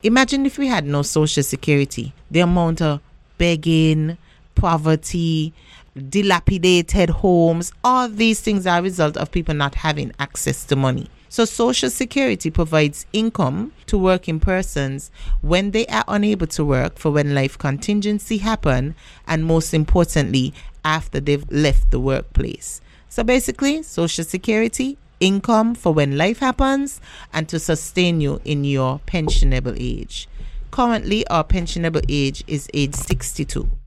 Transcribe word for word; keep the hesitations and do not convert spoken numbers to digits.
Imagine if we had no social security. The amount of begging, poverty, dilapidated homes, all these things are a result of people not having access to money. So social security provides income to working persons when they are unable to work, for when life contingency happen, and most importantly, after they've left the workplace. So basically, social security, income for when life happens, and to sustain you in your pensionable age. Currently, our pensionable age is age sixty-two.